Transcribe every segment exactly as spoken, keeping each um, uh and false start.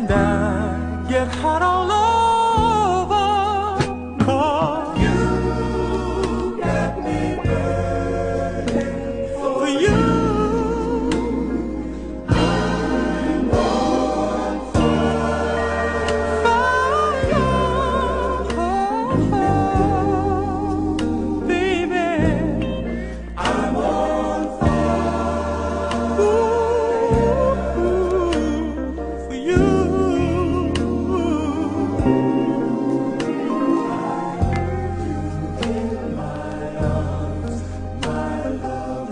and I get hot all over, 'cause you got me burning for you. I'm on fire, fire, baby. I'm on fire. Ooh, for you. In my arms, my love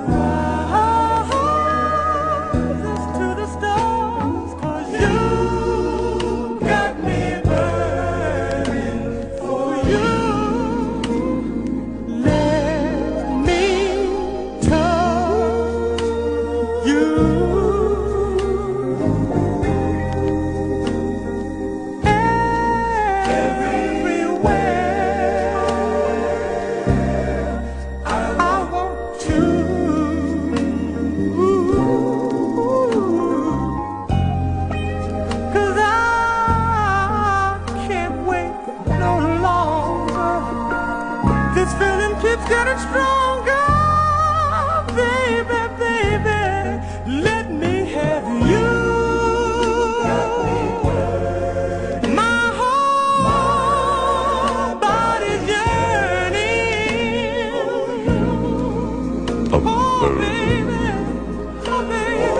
rises to the stars, 'cause you got me burning for you. Let me touch you. This feeling keeps getting stronger, baby, baby. Let me have you. My whole body's yearning. Oh, baby, oh, baby,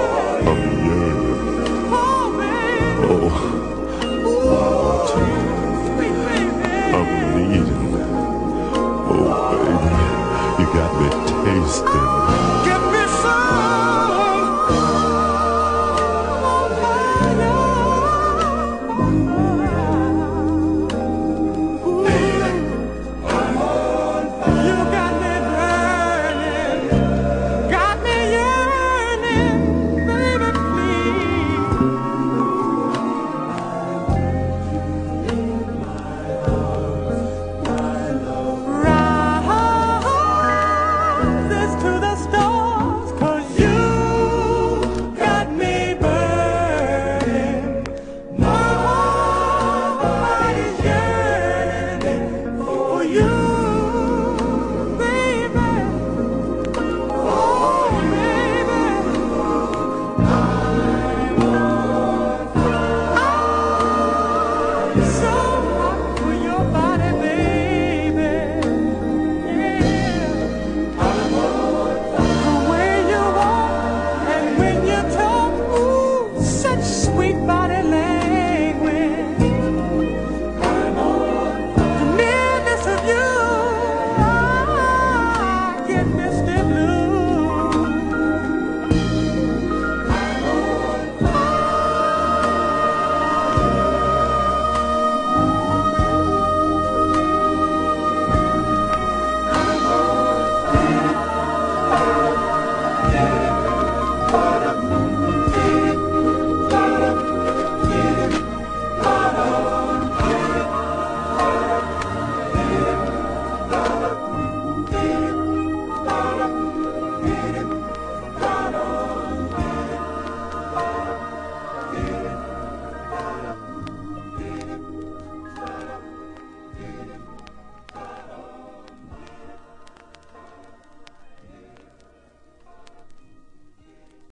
oh, baby, Oh, ooh, sweet baby. I'm needing. Oh, baby, you got me tasting.